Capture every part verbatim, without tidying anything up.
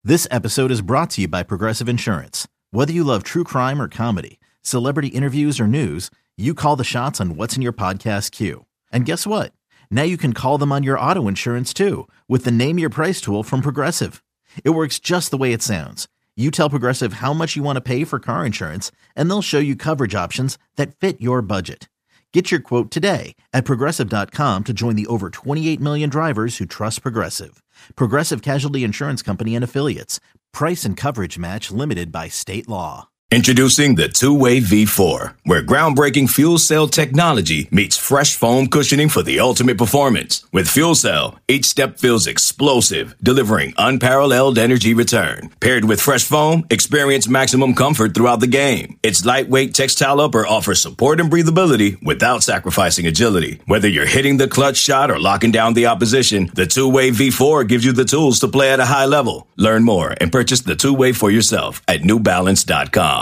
This episode is brought to you by Progressive Insurance. Whether you love true crime or comedy, celebrity interviews or news, you call the shots on what's in your podcast queue. And guess what? Now you can call them on your auto insurance too with the Name Your Price tool from Progressive. It works just the way it sounds. You tell Progressive how much you want to pay for car insurance, and they'll show you coverage options that fit your budget. Get your quote today at Progressive dot com to join the over twenty-eight million drivers who trust Progressive. Progressive Casualty Insurance Company and Affiliates. Price and coverage match limited by state law. Introducing the Two-Way V four, where groundbreaking fuel cell technology meets fresh foam cushioning for the ultimate performance. With fuel cell, each step feels explosive, delivering unparalleled energy return. Paired with fresh foam, experience maximum comfort throughout the game. Its lightweight textile upper offers support and breathability without sacrificing agility. Whether you're hitting the clutch shot or locking down the opposition, the Two-Way V four gives you the tools to play at a high level. Learn more and purchase the Two-Way for yourself at new balance dot com.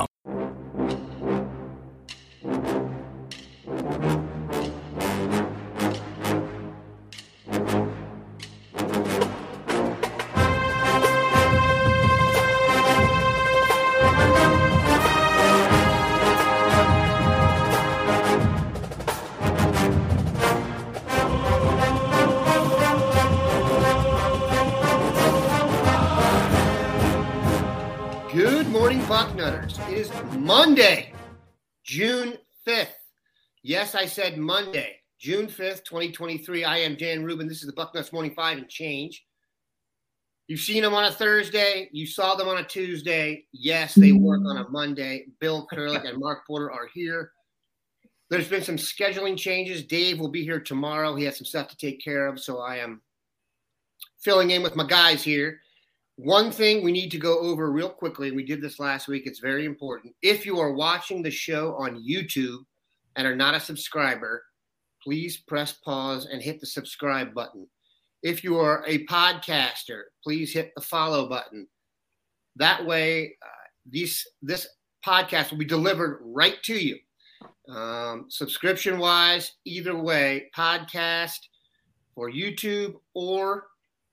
Good morning, Bucknutters. It is Monday, June fifth. Yes, I said Monday, June fifth, twenty twenty-three. I am Dan Rubin. This is the Bucknuts Morning Five and Change. You've seen them on a Thursday. You saw them on a Tuesday. Yes, they work on a Monday. Bill Kurelic and Mark Porter are here. There's been some scheduling changes. Dave will be here tomorrow. He has some stuff to take care of, so I am filling in with my guys here. One thing we need to go over real quickly, we did this last week, it's very important. If you are watching the show on YouTube and are not a subscriber, please press pause and hit the subscribe button. If you are a podcaster, please hit the follow button. That way, uh, these, this podcast will be delivered right to you. Um, subscription-wise, either way, podcast or YouTube or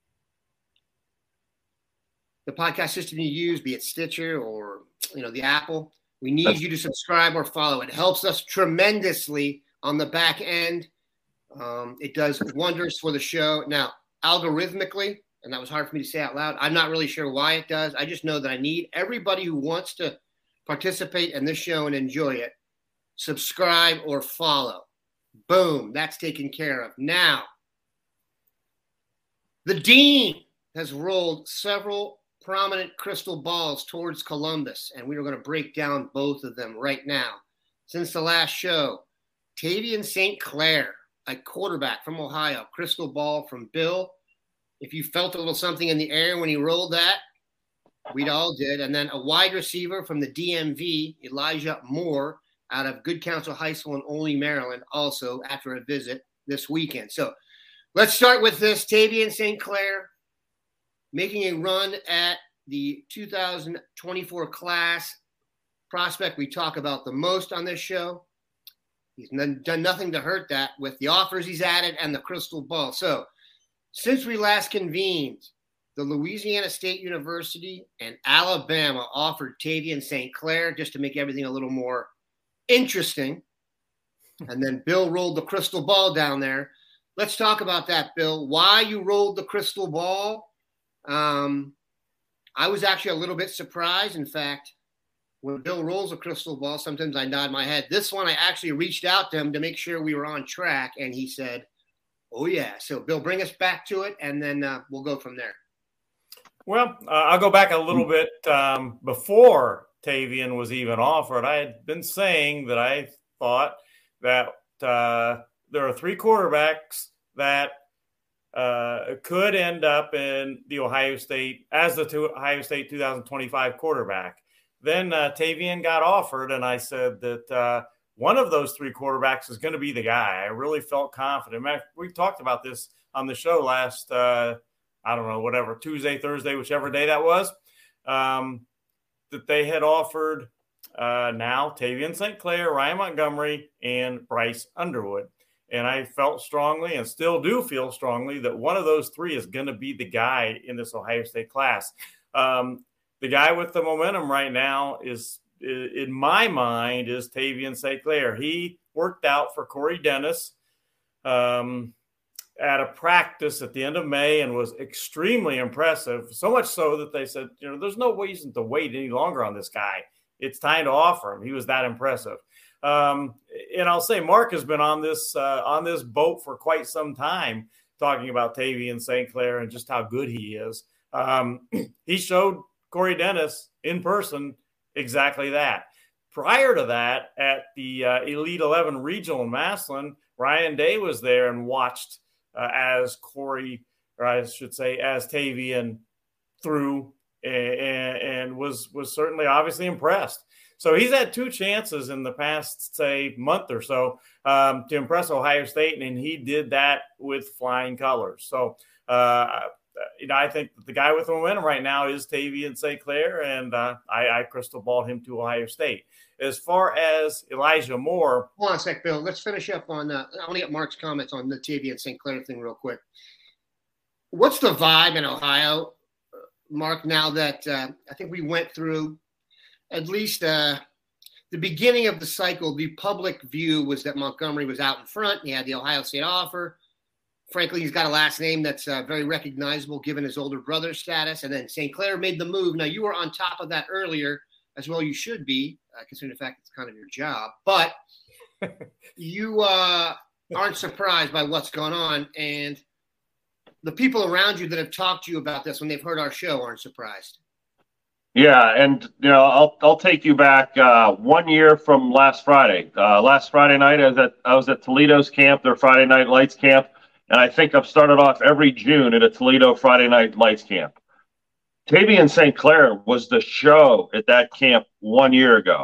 the podcast system you use, be it Stitcher or, you know, the Apple, we need you to subscribe or follow. It helps us tremendously on the back end. Um, it does wonders for the show. Now, algorithmically, and that was hard for me to say out loud, I'm not really sure why it does. I just know that I need everybody who wants to participate in this show and enjoy it, subscribe or follow. Boom, that's taken care of. Now, the Dean has rolled several prominent crystal balls towards Columbus, and we are going to break down both of them right now. Since the last show, Tavian Saint Clair, a quarterback from Ohio, crystal ball from Bill. If you felt a little something in the air when he rolled that, we all did. And then a wide receiver from the D M V, Elijah Moore, out of Good Counsel High School in Olney, Maryland, also after a visit this weekend. So let's start with this. Tavian Saint Clair making a run at the two thousand twenty-four class, prospect we talk about the most on this show. He's done nothing to hurt that with the offers he's added and the crystal ball. So since we last convened, the Louisiana State University and Alabama offered Tavian Saint Clair just to make everything a little more interesting. And then Bill rolled the crystal ball down there. Let's talk about that, Bill. Why you rolled the crystal ball? Um, I was actually a little bit surprised. In fact, when Bill rolls a crystal ball, sometimes I nod my head. This one, I actually reached out to him to make sure we were on track, and he said, oh, yeah. So, Bill, bring us back to it, and then uh, we'll go from there. Well, uh, I'll go back a little bit. Um, before Tavian was even offered, I had been saying that I thought that uh, there are three quarterbacks that uh, could end up in the Ohio State as the two, Ohio State two thousand twenty-five quarterback. Then uh, Tavian got offered, and I said that uh, one of those three quarterbacks is going to be the guy. I really felt confident. We talked about this on the show last, uh, I don't know, whatever, Tuesday, Thursday, whichever day that was, um, that they had offered uh, now Tavian Saint Clair, Ryan Montgomery, and Bryce Underwood. And I felt strongly and still do feel strongly that one of those three is going to be the guy in this Ohio State class. um, the guy with the momentum right now is, in my mind, is Tavian Saint Clair. He worked out for Corey Dennis um, at a practice at the end of May and was extremely impressive, so much so that they said, you know, there's no reason to wait any longer on this guy. It's time to offer him. He was that impressive. Um, and I'll say Mark has been on this uh, on this boat for quite some time, talking about Tavian Saint Clair and just how good he is. Um, he showed Corey Dennis in person exactly that. Prior to that, at the uh, Elite eleven Regional in Massillon, Ryan Day was there and watched uh, as Corey, or I should say, as Tavian threw, and, and was was certainly obviously impressed. So he's had two chances in the past, say, month or so um, to impress Ohio State, and he did that with flying colors. So, uh, you know, I think the guy with the momentum right now is Tavian Saint Clair, and uh, I, I crystal balled him to Ohio State. As far as Elijah Moore. Hold on a sec, Bill. Let's finish up on uh, – I want to get Mark's comments on the Tavian Saint Clair thing real quick. What's the vibe in Ohio, Mark, now that uh, I think we went through – at least uh, the beginning of the cycle, the public view was that Montgomery was out in front. He had the Ohio State offer. Frankly, he's got a last name that's uh, very recognizable given his older brother's status. And then Saint Clair made the move. Now, you were on top of that earlier, as well you should be, uh, considering the fact it's kind of your job. But you uh, aren't surprised by what's gone on. And the people around you that have talked to you about this when they've heard our show aren't surprised. Yeah, and you know, I'll I'll take you back uh, one year from last Friday. Uh, last Friday night, I was at I was at Toledo's camp, their Friday Night Lights camp, and I think I've started off every June at a Toledo Friday Night Lights camp. Tavian Saint Clair was the show at that camp one year ago.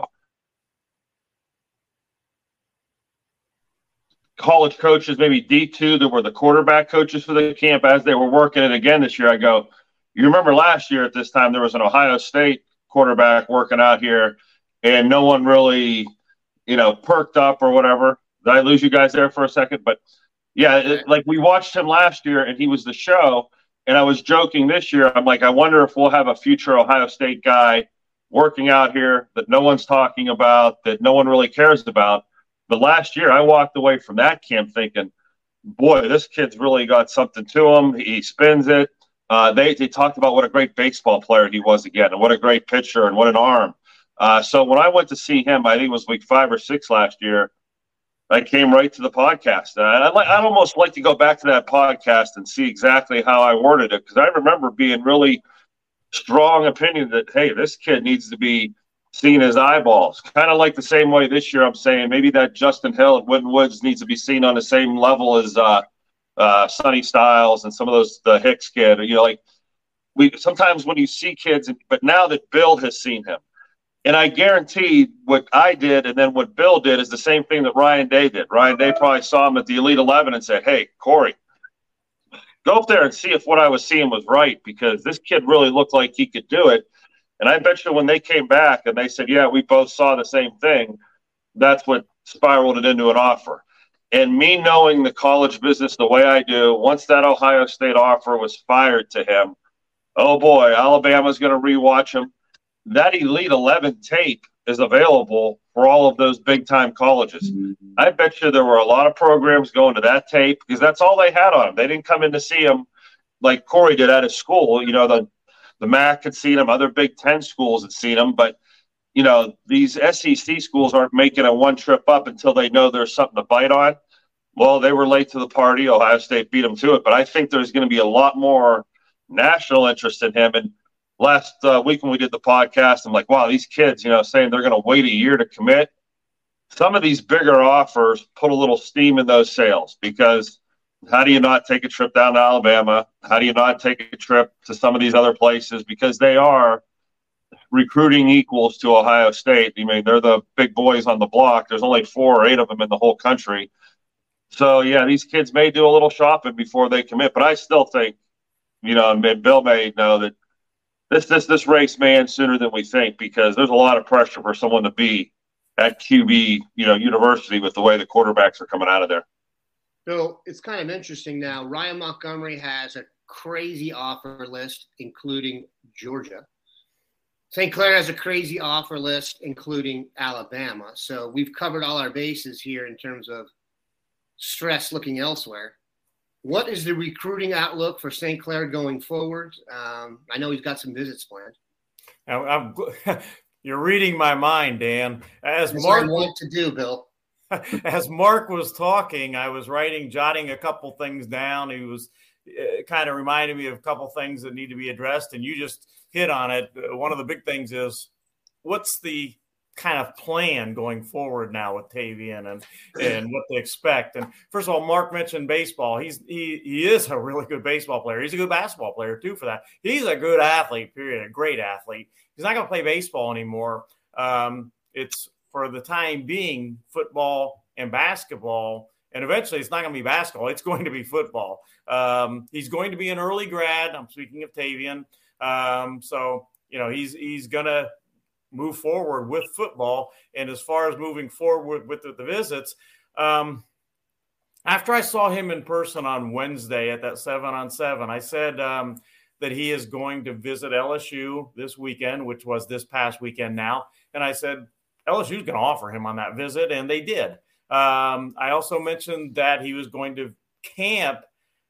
College coaches, maybe D two, that were the quarterback coaches for the camp, as they were working it again this year, I go, you remember last year at this time, there was an Ohio State quarterback working out here, and no one really, you know, perked up or whatever. Did I lose you guys there for a second? But, yeah, it, like we watched him last year, and he was the show, and I was joking this year. I'm like, I wonder if we'll have a future Ohio State guy working out here that no one's talking about, that no one really cares about. But last year, I walked away from that camp thinking, boy, this kid's really got something to him. He spins it. Uh, they, they talked about what a great baseball player he was again, and what a great pitcher, and what an arm. Uh, so when I went to see him, I think it was week five or six last year, I came right to the podcast. And I'd, like, I'd almost like to go back to that podcast and see exactly how I worded it, because I remember being really strong opinion that, hey, this kid needs to be seen as eyeballs. Kind of like the same way this year I'm saying maybe that Justin Hill at Wooden Woods needs to be seen on the same level as uh, – Uh, Sonny Styles and some of those, the Hicks kid, you know, like we sometimes when you see kids, but now that Bill has seen him, and I guarantee what I did and then what Bill did is the same thing that Ryan Day did. Ryan Day probably saw him at the Elite eleven and said, hey, Corey, go up there and see if what I was seeing was right, because this kid really looked like he could do it. And I bet you when they came back and they said, yeah, we both saw the same thing, that's what spiraled it into an offer. And me knowing the college business the way I do, once that Ohio State offer was fired to him, oh boy, Alabama's going to rewatch him. That Elite eleven tape is available for all of those big-time colleges. Mm-hmm. I bet you there were a lot of programs going to that tape because that's all they had on him. They didn't come in to see him like Corey did at his school. You know, the, the M A C had seen him, other Big Ten schools had seen him, but you know, these S E C schools aren't making a one trip up until they know there's something to bite on. Well, they were late to the party. Ohio State beat them to it. But I think there's going to be a lot more national interest in him. And last uh, week when we did the podcast, I'm like, wow, these kids, you know, saying they're going to wait a year to commit. Some of these bigger offers put a little steam in those sails, because how do you not take a trip down to Alabama? How do you not take a trip to some of these other places? Because they are recruiting equals to Ohio State. I mean, they're the big boys on the block. There's only four or eight of them in the whole country. So, yeah, these kids may do a little shopping before they commit. But I still think, you know, and Bill may know that this this this race may end sooner than we think, because there's a lot of pressure for someone to be at Q B, you know, university with the way the quarterbacks are coming out of there. So it's kind of interesting now. Ryan Montgomery has a crazy offer list, including Georgia. Saint Clair has a crazy offer list, including Alabama. So we've covered all our bases here in terms of stress looking elsewhere. What is the recruiting outlook for Saint Clair going forward? Um, I know he's got some visits planned. I'm, I'm, you're reading my mind, Dan. As That's Mark what I want to do, Bill. As Mark was talking, I was writing, jotting a couple things down. He was uh, kind of reminding me of a couple things that need to be addressed, and you just hit on it. Uh, one of the big things is what's the kind of plan going forward now with Tavian and and what they expect. And first of all, Mark mentioned baseball. He's he he is a really good baseball player. He's a good basketball player too. For that, he's a good athlete. Period. A great athlete. He's not going to play baseball anymore. Um, it's for the time being football and basketball, and eventually it's not going to be basketball. It's going to be football. Um, he's going to be an early grad. I'm speaking of Tavian. Um, so you know he's he's going to move forward with football. And as far as moving forward with, with the visits, um, after I saw him in person on Wednesday at that seven on seven, I said um, that he is going to visit L S U this weekend, which was this past weekend now. And I said, L S U is going to offer him on that visit. And they did. Um, I also mentioned that he was going to camp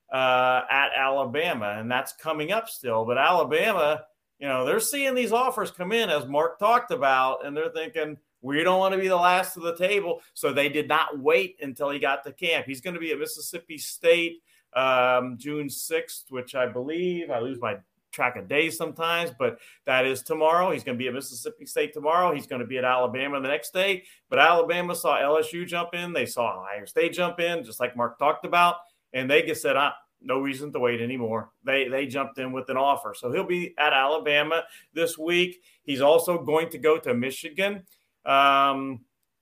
uh, at Alabama, and that's coming up still. But Alabama, you know, they're seeing these offers come in, as Mark talked about, and they're thinking, we don't want to be the last of the table. So they did not wait until he got to camp. He's going to be at Mississippi State um, June sixth, which I believe, I lose my track of days sometimes, but that is tomorrow. He's going to be at Mississippi State tomorrow. He's going to be at Alabama the next day. But Alabama saw L S U jump in. They saw Ohio State jump in, just like Mark talked about. And they just said, ah, no reason to wait anymore. They they jumped in with an offer. So he'll be at Alabama this week. He's also going to go to Michigan. Um,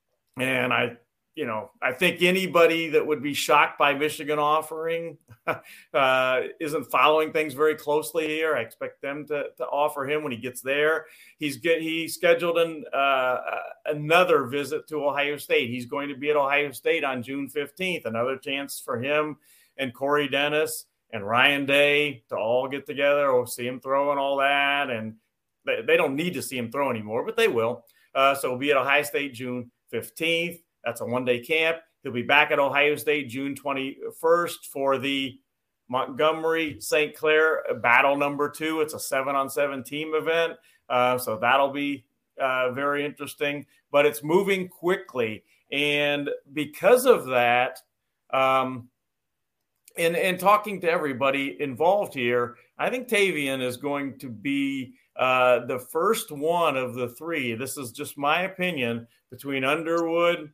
and I, you know, I think anybody that would be shocked by Michigan offering uh, isn't following things very closely here. I expect them to, to offer him when he gets there. He's get he scheduled an uh, another visit to Ohio State. He's going to be at Ohio State on June fifteenth. Another chance for him and Corey Dennis and Ryan Day to all get together or see him throw and all that. And they, they don't need to see him throw anymore, but they will. Uh, so we'll be at Ohio State June fifteenth. That's a one-day camp. He'll be back at Ohio State June twenty-first for the Montgomery Saint Clair battle number two. It's a seven-on-seven team event. Uh, so that'll be uh, very interesting. But it's moving quickly. And because of that, um, And, and talking to everybody involved here, I think Tavian is going to be uh, the first one of the three. This is just my opinion between Underwood,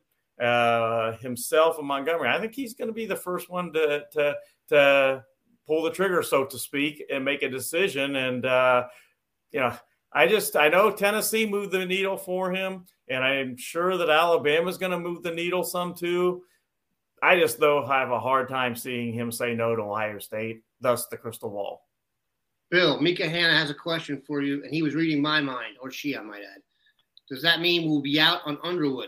uh, himself, and Montgomery. I think he's going to be the first one to, to, to pull the trigger, so to speak, and make a decision. And, uh, you know, I just, I know Tennessee moved the needle for him, and I'm sure that Alabama is going to move the needle some too. I just, though, have a hard time seeing him say no to Ohio State, thus the crystal ball. Bill, Mika Hanna has a question for you, and he was reading my mind, or she, I might add. Does that mean we'll be out on Underwood?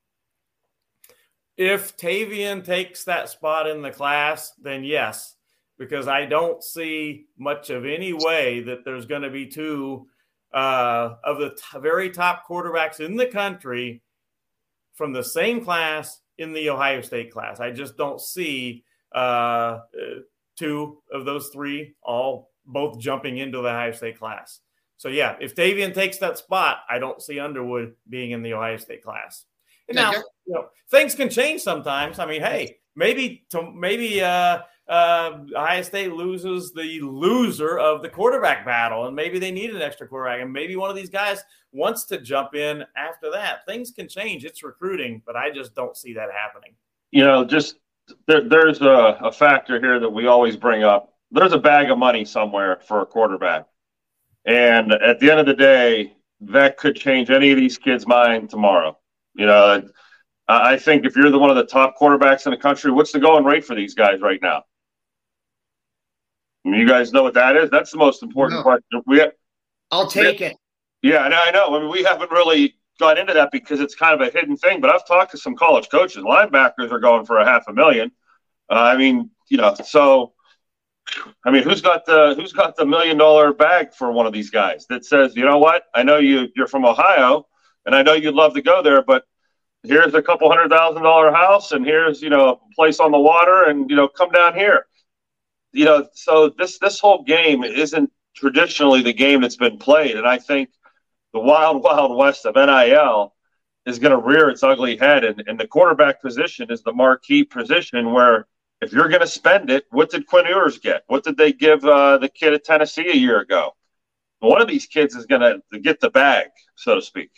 If Tavian takes that spot in the class, then yes, because I don't see much of any way that there's going to be two uh, of the t- very top quarterbacks in the country from the same class in the Ohio State class. I just don't see uh, two of those three all both jumping into the Ohio State class. So, yeah, if Tavian takes that spot, I don't see Underwood being in the Ohio State class. And now, you know, things can change sometimes. I mean, hey, maybe to, maybe uh, uh, Ohio State loses the loser of the quarterback battle, and maybe they need an extra quarterback, and maybe one of these guys wants to jump in after that. Things can change. It's recruiting, but I just don't see that happening. You know, just there, there's a, a factor here that we always bring up. There's a bag of money somewhere for a quarterback. And at the end of the day, that could change any of these kids' mind tomorrow. You know, I think if you're the one of the top quarterbacks in the country, what's the going rate for these guys right now? I mean, you guys know what that is? That's the most important no. question. We have, I'll take we, it. Yeah, and I know. I mean, we haven't really got into that because it's kind of a hidden thing, but I've talked to some college coaches. Linebackers are going for a half a million. Uh, I mean, you know, so I mean, who's got the who's got the million dollar bag for one of these guys that says, you know what, I know you you're from Ohio, and I know you'd love to go there, but here's a couple hundred thousand dollar house, and here's, you know, a place on the water, and, you know, come down here. You know, so this this whole game isn't traditionally the game that's been played, and I think the wild, wild west of N I L is going to rear its ugly head, and, and the quarterback position is the marquee position where if you're going to spend it, what did Quinn Ewers get? What did they give uh, the kid at Tennessee a year ago? One of these kids is going to get the bag, so to speak.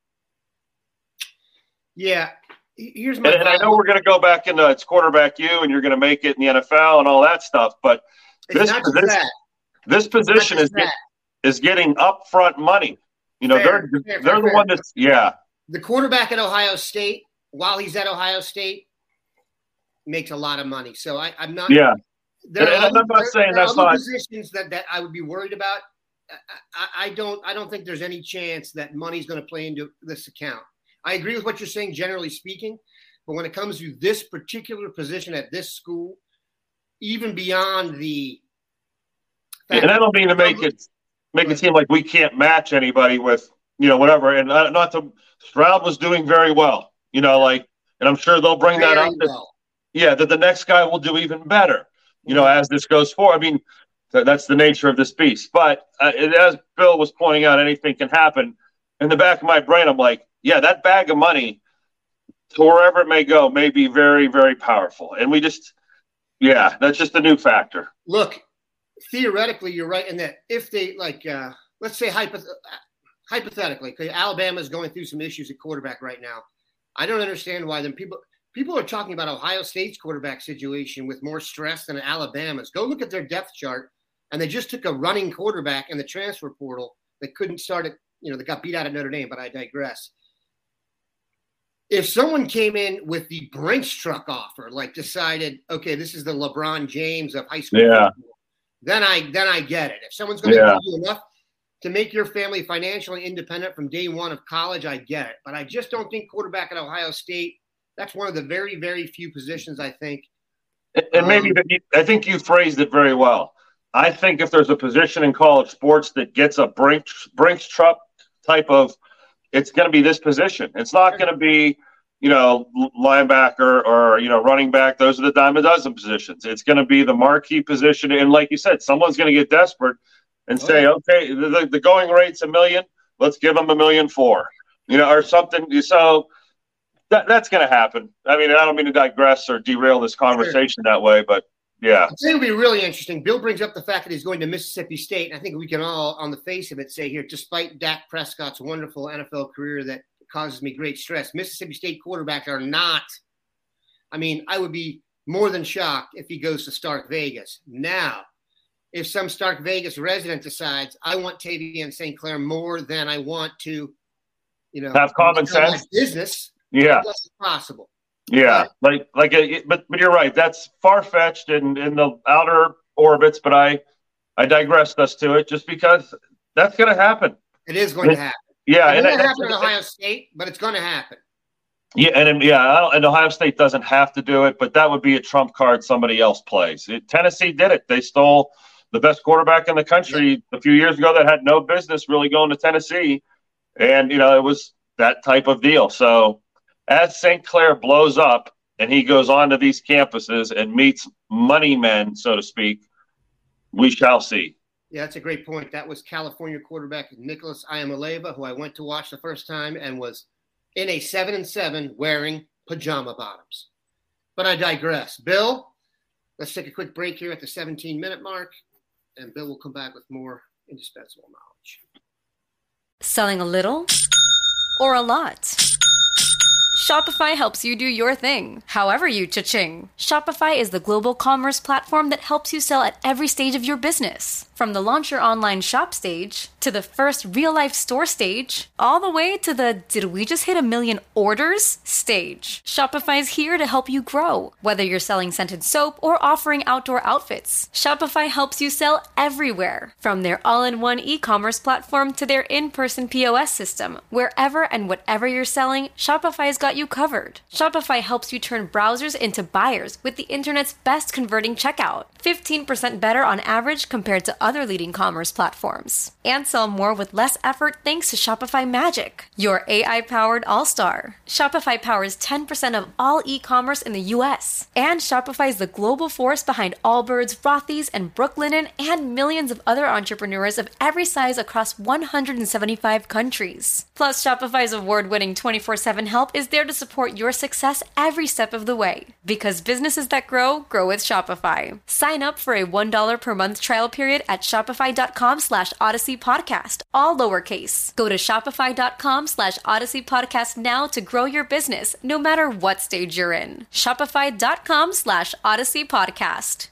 Yeah. Here's my and, and I know we're going to go back into it's quarterback you, and you're going to make it in the N F L and all that stuff, but this this, this position is get, is getting upfront money. You know, fair, they're fair, they're fair, the fair. one that's yeah. The quarterback at Ohio State, while he's at Ohio State, makes a lot of money. So I, I'm not. Yeah. There and, are and other, I'm not saying there that's are other not positions that, that I would be worried about. I, I don't. I don't think there's any chance that money's going to play into this account. I agree with what you're saying, generally speaking, but when it comes to this particular position at this school, even beyond the. And I don't mean to make it make it seem like we can't match anybody with, you know, whatever. And not to Stroud was doing very well, you know, like, and I'm sure they'll bring very that up. Well. That, yeah, that the next guy will do even better, you know, as this goes forward. I mean, th- that's the nature of this beast. But uh, it, as Bill was pointing out, anything can happen. In the back of my brain, I'm like, yeah, that bag of money, to wherever it may go, may be very, very powerful. And we just, yeah, that's just a new factor. Look, theoretically, you're right in that if they, like, uh, let's say hypoth- hypothetically, because Alabama is going through some issues at quarterback right now. I don't understand why then people people are talking about Ohio State's quarterback situation with more stress than Alabama's. Go look at their depth chart, and they just took a running quarterback in the transfer portal that couldn't start it, you know, that got beat out at Notre Dame, but I digress. If someone came in with the Brinks truck offer, like decided, okay, this is the LeBron James of high school, yeah. football, then I then I get it. If someone's going to yeah. give you enough to make your family financially independent from day one of college, I get it. But I just don't think quarterback at Ohio State, that's one of the very, very few positions, I think. And maybe um, I think you phrased it very well. I think if there's a position in college sports that gets a Brinks, Brinks truck type of, it's going to be this position. It's not going to be, you know, linebacker or, you know, running back. Those are the dime a dozen positions. It's going to be the marquee position. And like you said, someone's going to get desperate and oh, say, yeah. okay, the, the going rate's a million. Let's give them a million four, you know, or something. So that, that's going to happen. I mean, I don't mean to digress or derail this conversation sure. that way, but yeah. I think it'll be really interesting. Bill brings up the fact that he's going to Mississippi State. And I think we can all, on the face of it, say here, despite Dak Prescott's wonderful N F L career that causes me great stress, Mississippi State quarterbacks are not. I mean, I would be more than shocked if he goes to Stark Vegas. Now, if some Stark Vegas resident decides, I want Tavian Saint Clair more than I want to, you know, have common sense business, yeah, that's possible. Yeah, but, like like a, but but you're right. That's far fetched in, in the outer orbits. But I I digressed us to it just because that's going to happen. It is going it, to happen. Yeah, it and won't it, happen in Ohio State, but it's going to happen. Yeah, and yeah, and Ohio State doesn't have to do it, but that would be a trump card somebody else plays. It, Tennessee did it. They stole the best quarterback in the country yeah. a few years ago that had no business really going to Tennessee, and you know it was that type of deal. So. As Saint Clair blows up and he goes on to these campuses and meets money men, so to speak, we shall see. Yeah, that's a great point. That was California quarterback Nicholas Iamaleava, who I went to watch the first time and was in a seven and seven wearing pajama bottoms. But I digress. Bill, let's take a quick break here at the seventeen-minute mark, and Bill will come back with more indispensable knowledge. Selling a little or a lot? Shopify helps you do your thing, however you cha-ching. Shopify is the global commerce platform that helps you sell at every stage of your business. From the launch your online shop stage, to the first real-life store stage, all the way to the did we just hit a million orders stage. Shopify's here to help you grow. Whether you're selling scented soap or offering outdoor outfits, Shopify helps you sell everywhere. From their all-in-one e-commerce platform to their in-person P O S system, wherever and whatever you're selling, Shopify's got got you covered. Shopify helps you turn browsers into buyers with the internet's best converting checkout, fifteen percent better on average compared to other leading commerce platforms. And sell more with less effort thanks to Shopify Magic, your A I-powered all-star. Shopify powers ten percent of all e-commerce in the U S. And Shopify is the global force behind Allbirds, Rothy's, and Brooklinen, and millions of other entrepreneurs of every size across one hundred seventy-five countries. Plus, Shopify's award-winning twenty-four seven help is there to support your success every step of the way. Because businesses that grow, grow with Shopify. Sign up for a one dollar per month trial period at shopify.com slash Odyssey Podcast, all lowercase. Go to shopify.com slash Odyssey Podcast now to grow your business, no matter what stage you're in. Shopify.com slash Odyssey Podcast.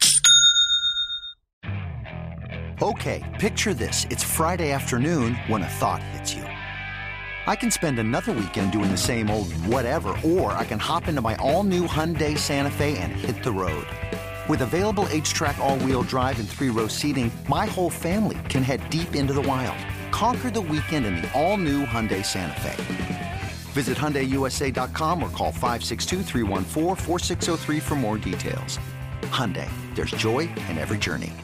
Okay, picture this. It's Friday afternoon when a thought hits you. I can spend another weekend doing the same old whatever, or I can hop into my all-new Hyundai Santa Fe and hit the road. With available H-Track all-wheel drive and three-row seating, my whole family can head deep into the wild. Conquer the weekend in the all-new Hyundai Santa Fe. Visit Hyundai U S A dot com or call five six two, three one four, four six zero three for more details. Hyundai, there's joy in every journey.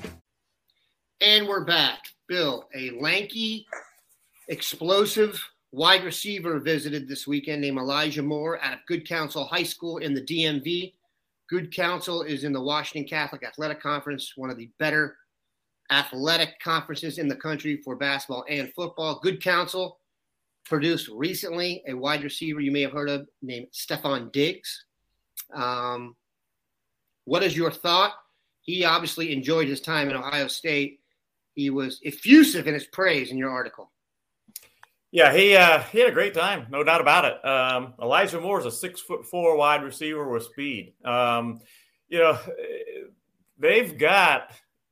And we're back. Bill, a lanky, explosive wide receiver visited this weekend named Elijah Moore out of Good Counsel High School in the D M V. Good Counsel is in the Washington Catholic Athletic Conference, one of the better athletic conferences in the country for basketball and football. Good Counsel produced recently a wide receiver you may have heard of named Stefon Diggs. Um, what is your thought? He obviously enjoyed his time in Ohio State. He was effusive in his praise in your article. Yeah, he uh, he had a great time, no doubt about it. Um, Elijah Moore is a six foot four wide receiver with speed. Um, you know, they've got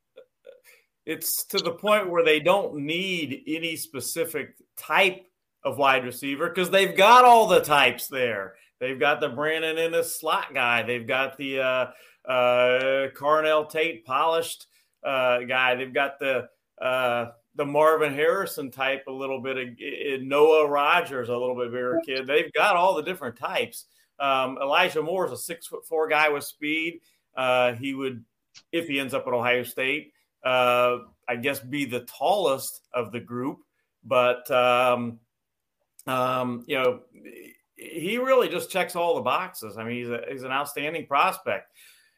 it's to the point where they don't need any specific type of wide receiver because they've got all the types there. They've got the Brandon Ennis slot guy. They've got the uh, uh, Carnell Tate polished uh, guy. They've got the uh, the Marvin Harrison type, a little bit of uh, Noah Rogers, a little bit bigger kid. They've got all the different types. Um, Elijah Moore is a six foot four guy with speed. Uh, he would, if he ends up at Ohio State, uh, I guess be the tallest of the group. But, um, um, you know, he really just checks all the boxes. I mean, he's, a, he's an outstanding prospect.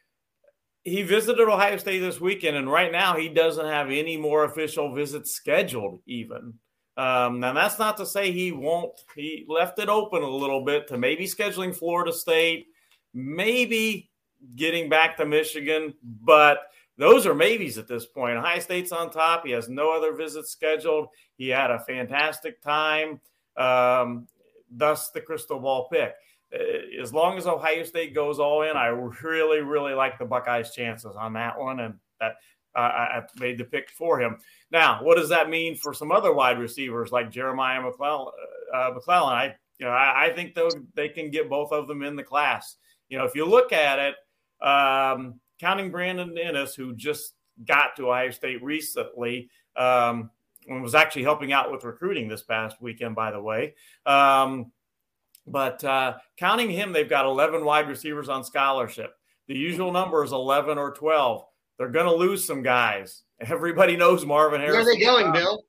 He visited Ohio State this weekend, and right now he doesn't have any more official visits scheduled even. Um, now, that's not to say he won't. He left it open a little bit to maybe scheduling Florida State, maybe getting back to Michigan, but those are maybes at this point. Ohio State's on top. He has no other visits scheduled. He had a fantastic time, um, thus the crystal ball pick. As long as Ohio State goes all in, I really, really like the Buckeyes' chances on that one, and that uh, I made the pick for him. Now, what does that mean for some other wide receivers like Jeremiah McClellan? Uh, McClellan? I, you know, I, I think those they can get both of them in the class. You know, if you look at it, um, counting Brandon Ennis, who just got to Ohio State recently, um, and was actually helping out with recruiting this past weekend, by the way. Um, But uh, counting him, they've got eleven wide receivers on scholarship. The usual number is eleven or twelve. They're going to lose some guys. Everybody knows Marvin Harrison. Where are they going, Bill?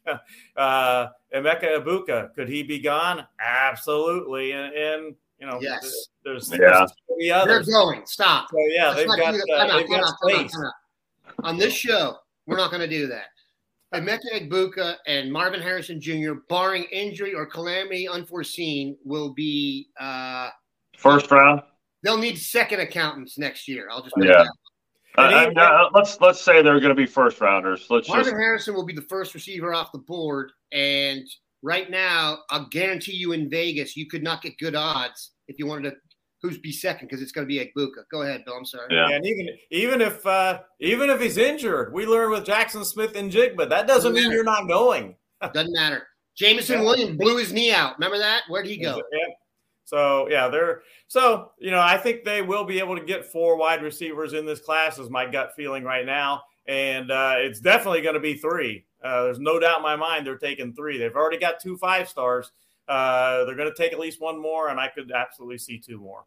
uh, Emeka Ibuka, could he be gone? Absolutely. And, and you know, yes. there's, yeah. there's the others. They're going. Stop. So, yeah, Let's they've got, uh, they've got space. On this show, we're not going to do that. Emeka Ibuka and Marvin Harrison Junior, barring injury or calamity unforeseen, will be uh, first round. They'll need second accountants next year. I'll just yeah. Uh, I, uh, let's let's say they're going to be first rounders. Let's Marvin just... Harrison will be the first receiver off the board, and right now, I'll guarantee you in Vegas, you could not get good odds if you wanted to. Who's be second because it's going to be Ibuka. Go ahead, Bill. I'm sorry. Yeah, and even even if uh, even if he's injured, we learned with Jackson Smith and Jigba, that doesn't, doesn't mean matter. You're not going. Doesn't matter. Jameson yeah. Williams blew his knee out. Remember that? Where'd he go? Yeah. So yeah, they're so you know I think they will be able to get four wide receivers in this class, is my gut feeling right now, and uh, it's definitely going to be three. Uh, there's no doubt in my mind they're taking three. They've already got two five stars. uh, they're going to take at least one more, and I could absolutely see two more.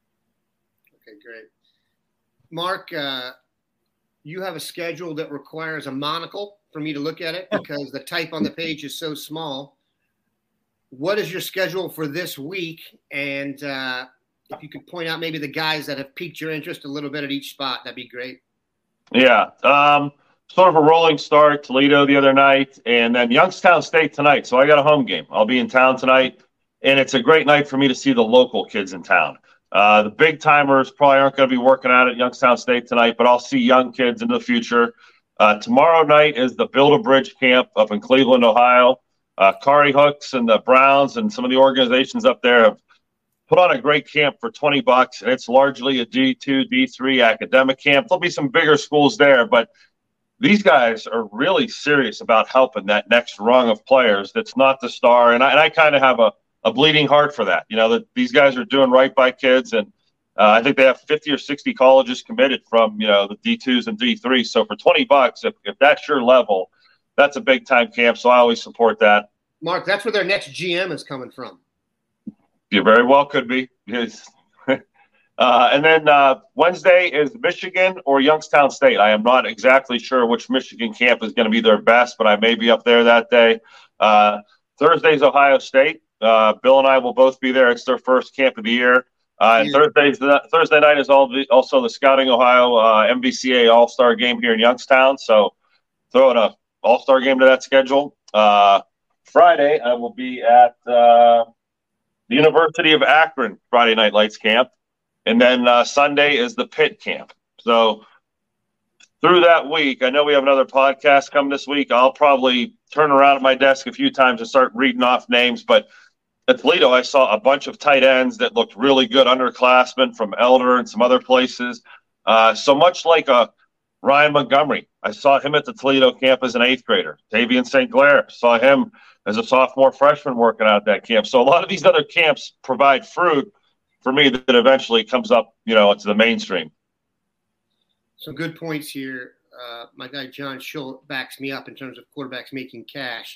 Okay, great. Mark, uh, you have a schedule that requires a monocle for me to look at it because the type on the page is so small. What is your schedule for this week? And uh, if you could point out maybe the guys that have piqued your interest a little bit at each spot, that'd be great. Yeah. Um, sort of a rolling start, Toledo the other night, and then Youngstown State tonight. So I got a home game. I'll be in town tonight, and it's a great night for me to see the local kids in town. Uh, the big timers probably aren't going to be working out at Youngstown State tonight, but I'll see young kids in the future. Uh, tomorrow night is the Build a Bridge camp up in Cleveland, Ohio. Uh, Kari Hooks and the Browns and some of the organizations up there have put on a great camp for twenty bucks, and it's largely a D two, D three academic camp. There'll be some bigger schools there, but these guys are really serious about helping that next rung of players that's not the star, and I, and I kind of have a a bleeding heart for that. You know, that these guys are doing right by kids, and uh, I think they have fifty or sixty colleges committed from, you know, the D twos and D threes. So for twenty bucks, if, if that's your level, that's a big time camp. So I always support that. Mark, that's where their next G M is coming from. You very well could be. Yes. uh, and then uh, Wednesday is Michigan or Youngstown State. I am not exactly sure which Michigan camp is going to be their best, but I may be up there that day. Uh, Thursday's Ohio State. Uh, Bill and I will both be there. It's their first camp of the year. Uh, and Yeah. Thursday's the, Thursday night is all the, also the Scouting Ohio uh, M V C A All-Star game here in Youngstown. So throwing a All-Star game to that schedule. Uh, Friday, I will be at uh, the University of Akron Friday Night Lights camp. And then uh, Sunday is the Pitt camp. So through that week, I know we have another podcast coming this week. I'll probably turn around at my desk a few times and start reading off names, but at Toledo, I saw a bunch of tight ends that looked really good, underclassmen from Elder and some other places. Uh, so much like a Ryan Montgomery, I saw him at the Toledo camp as an eighth grader. Tavian Saint Clair, saw him as a sophomore freshman working out at that camp. So a lot of these other camps provide fruit for me that eventually comes up, you know, to the mainstream. Some good points here. Uh, my guy John Schultz backs me up in terms of quarterbacks making cash.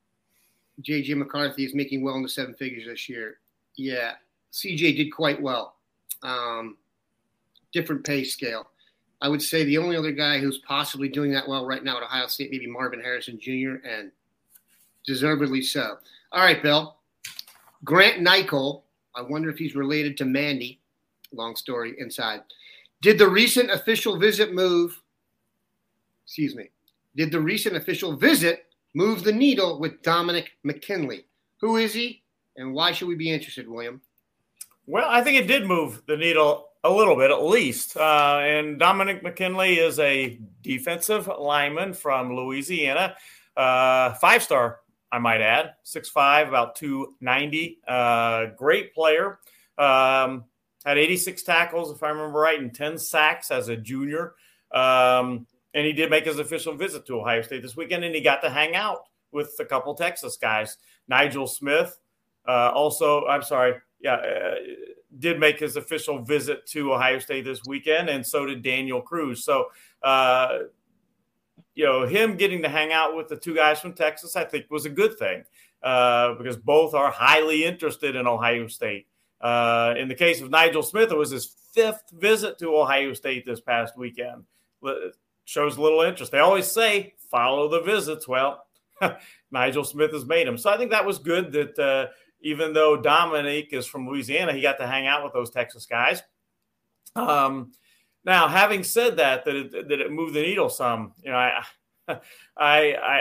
J J McCarthy is making well into seven figures this year. Yeah, C J did quite well. Um, different pay scale. I would say the only other guy who's possibly doing that well right now at Ohio State, maybe Marvin Harrison Junior, and deservedly so. All right, Bill. Grant Nicol, I wonder if he's related to Mandy. Long story inside. Did the recent official visit move, excuse me, did the recent official visit move the needle with Dominic McKinley? Who is he, and why should we be interested, William? Well, I think it did move the needle a little bit, at least. Uh, and Dominic McKinley is a defensive lineman from Louisiana, uh, five-star, I might add, six five, about two ninety. Uh, great player. Um, had eighty-six tackles, if I remember right, and ten sacks as a junior. Um, and he did make his official visit to Ohio State this weekend, and he got to hang out with a couple Texas guys. Nigel Smith, uh, also, I'm sorry, yeah, uh, did make his official visit to Ohio State this weekend, and so did Daniel Cruz. So, uh, you know, him getting to hang out with the two guys from Texas, I think, was a good thing uh, because both are highly interested in Ohio State. Uh, in the case of Nigel Smith, it was his fifth visit to Ohio State this past weekend. Shows a little interest. They always say, follow the visits. Well, Nigel Smith has made them. So I think that was good that uh, even though Dominique is from Louisiana, he got to hang out with those Texas guys. Um, now, having said that, that it, that it moved the needle some, you know, I, I, I,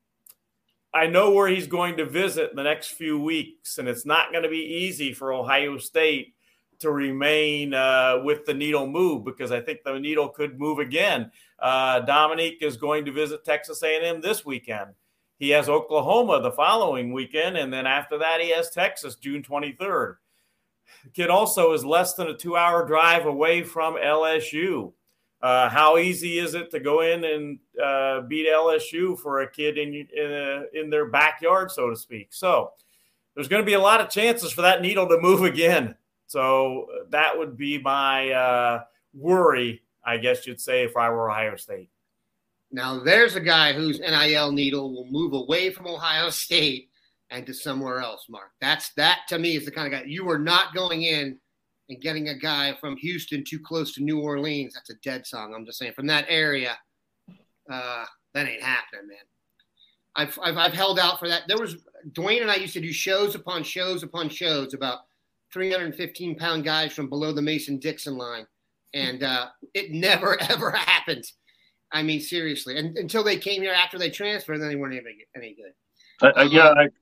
I know where he's going to visit the next few weeks, and it's not going to be easy for Ohio State to remain uh, with the needle move because I think the needle could move again. Uh, Dominique is going to visit Texas A and M this weekend. He has Oklahoma the following weekend, and then after that he has Texas June twenty-third. The kid also is less than a two-hour drive away from L S U. Uh, how easy is it to go in and uh, beat L S U for a kid in in, a, in their backyard, so to speak? So there's going to be a lot of chances for that needle to move again. So that would be my uh, worry, I guess you'd say, if I were Ohio State. Now, there's a guy whose N I L needle will move away from Ohio State and to somewhere else, Mark. That's that to me is the kind of guy you are not going in and getting a guy from Houston too close to New Orleans. That's a dead song. I'm just saying from that area, uh, that ain't happening, man. I've, I've I've held out for that. There was Dwayne and I used to do shows upon shows upon shows about three hundred fifteen pound guys from below the Mason-Dixon line, and uh, it never ever happened. I mean, seriously, and until they came here after they transferred, then they weren't any, any good. Uh, um, yeah, I,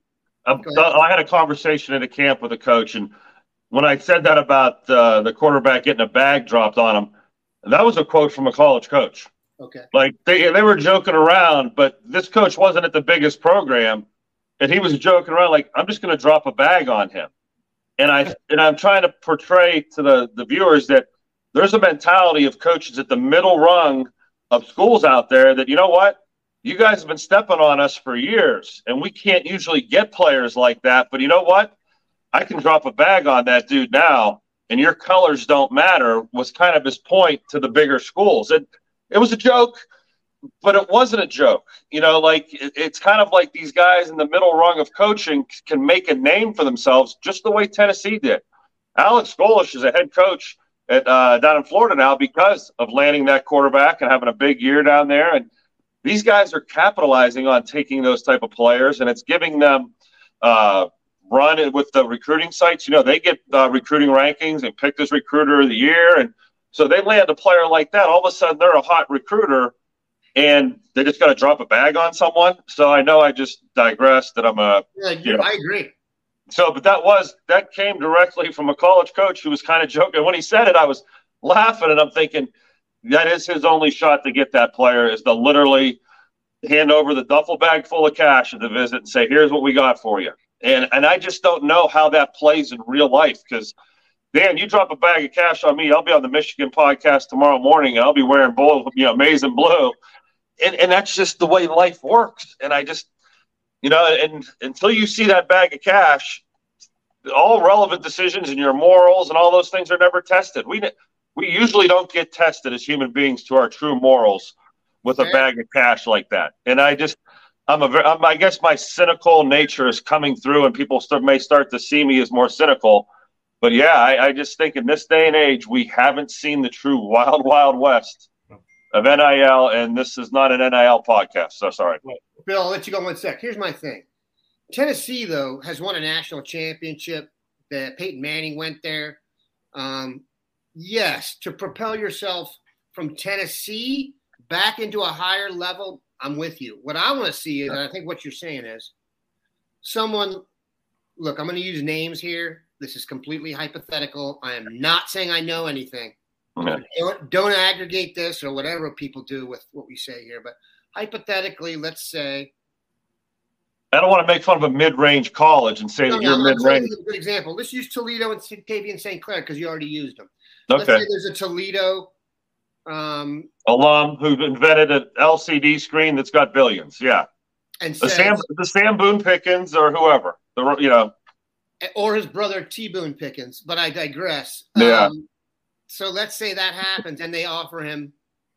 I, I had a conversation at a camp with a coach, and when I said that about uh, the quarterback getting a bag dropped on him, that was a quote from a college coach. Okay. Like they they were joking around, but this coach wasn't at the biggest program, and he was joking around like, I'm just going to drop a bag on him. And I and I'm trying to portray to the, the viewers that there's a mentality of coaches at the middle rung of schools out there that, you know what, you guys have been stepping on us for years, and we can't usually get players like that. But you know what? I can drop a bag on that dude now, and your colors don't matter, was kind of his point to the bigger schools. It, it was a joke, but it wasn't a joke. You know, like it, it's kind of like these guys in the middle rung of coaching can make a name for themselves just the way Tennessee did. Alex Golesh is a head coach at uh, down in Florida now because of landing that quarterback and having a big year down there. And these guys are capitalizing on taking those type of players, and it's giving them uh, run it with the recruiting sites. You know, they get uh, recruiting rankings and picked as recruiter of the year. And so they land a player like that. All of a sudden they're a hot recruiter, and they just got to drop a bag on someone. So I know I just digressed that I'm a, yeah, you know, I agree. So, but that was, that came directly from a college coach who was kind of joking. When he said it, I was laughing, and I'm thinking that is his only shot to get that player is to literally hand over the duffel bag full of cash at the visit and say, here's what we got for you. And, and I just don't know how that plays in real life, because Dan, you drop a bag of cash on me, I'll be on the Michigan podcast tomorrow morning, and I'll be wearing both, you know, maize and blue. And and that's just the way life works. And I just, you know, and until you see that bag of cash, all relevant decisions and your morals and all those things are never tested. We we usually don't get tested as human beings to our true morals with a bag of cash like that. And I just, I'm a very, I'm, I guess my cynical nature is coming through, and people start, may start to see me as more cynical. But yeah, I, I just think in this day and age, we haven't seen the true wild, wild west of N I L, and this is not an N I L podcast. So sorry. Bill, I'll let you go one sec. Here's my thing. Tennessee, though, has won a national championship. The Peyton Manning went there. Um, yes, to propel yourself from Tennessee back into a higher level, I'm with you. What I want to see is, and I think what you're saying is, someone – look, I'm going to use names here. This is completely hypothetical. I am not saying I know anything. Okay. Don't, don't aggregate this or whatever people do with what we say here. But hypothetically, let's say – I don't want to make fun of a mid-range college and say no, that you're no, mid-range. A good example. Let's use Toledo and Tavian Saint Clair because you already used them. Okay. Let's say there's a Toledo um, alum who invented an L C D screen that's got billions. Yeah. And the says, Sam, the Sam Boone Pickens or whoever. The you know. Or his brother T. Boone Pickens, but I digress. Yeah. Um, so let's say that happens and they offer him.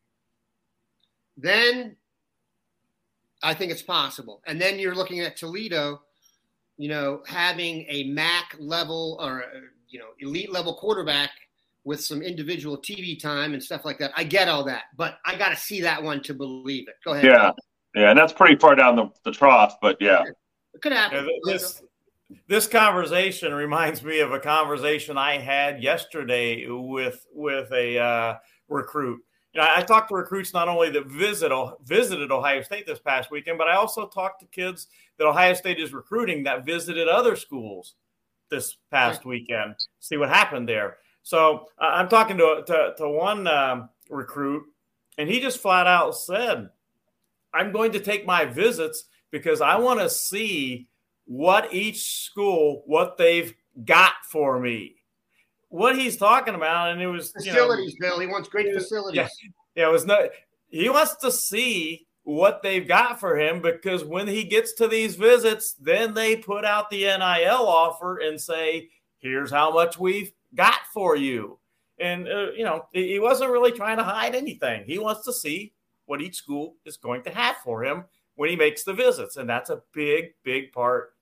Then I think it's possible. And then you're looking at Toledo, you know, having a M A C level or, you know, elite level quarterback with some individual T V time and stuff like that. I get all that, but I got to see that one to believe it. Go ahead. Yeah. Yeah. And that's pretty far down the, the trough, but yeah. It could happen. Yeah, this, this conversation reminds me of a conversation I had yesterday with, with a uh, recruit. You know, I talked to recruits not only that visit visited Ohio State this past weekend, but I also talked to kids that Ohio State is recruiting that visited other schools this past weekend. See what happened there. So uh, I'm talking to to, to one um, recruit, and he just flat out said, "I'm going to take my visits because I want to see what each school what they've got for me." What he's talking about, and it was facilities, you know, Bill. He wants great facilities. Yeah, yeah, it was not. He wants to see what they've got for him because when he gets to these visits, then they put out the N I L offer and say, "Here's how much we've got for you." And uh, you know, he wasn't really trying to hide anything. He wants to see what each school is going to have for him when he makes the visits, and that's a big, big part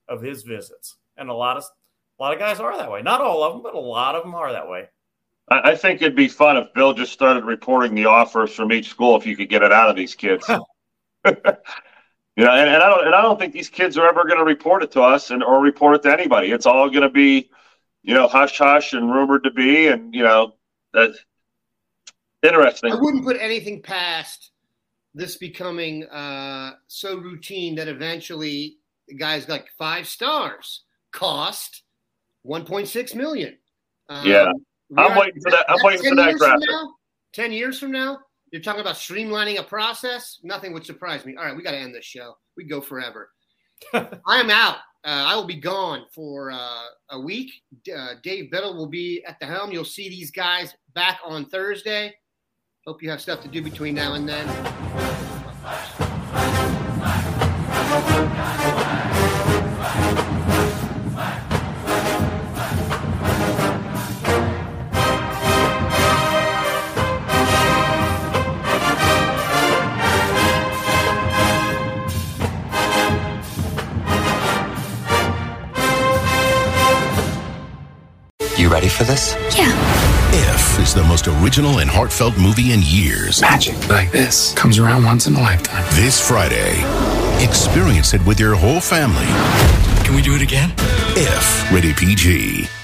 of his visits. And a lot of a lot of guys are that way. Not all of them, but a lot of them are that way. I, I think it'd be fun if Bill just started reporting the offers from each school if you could get it out of these kids. you know, and, and I don't and I don't think these kids are ever going to report it to us and or report it to anybody. It's all going to be, you know, hush hush and rumored to be, and you know, that's interesting. I wouldn't put anything past this becoming uh, so routine that eventually the guys like five stars cost one point six million. Um, yeah, I'm waiting for that. I'm waiting for that graphic. Ten years from now, you're talking about streamlining a process. Nothing would surprise me. All right, we got to end this show. We go forever. I am out. Uh, I will be gone for uh, a week. Uh, Dave Biddle will be at the helm. You'll see these guys back on Thursday. Hope you have stuff to do between now and then. You ready for this? Yeah. If is the most original and heartfelt movie in years. Magic like this comes around once in a lifetime. This Friday, experience it with your whole family. Can we do it again? If, rated P G.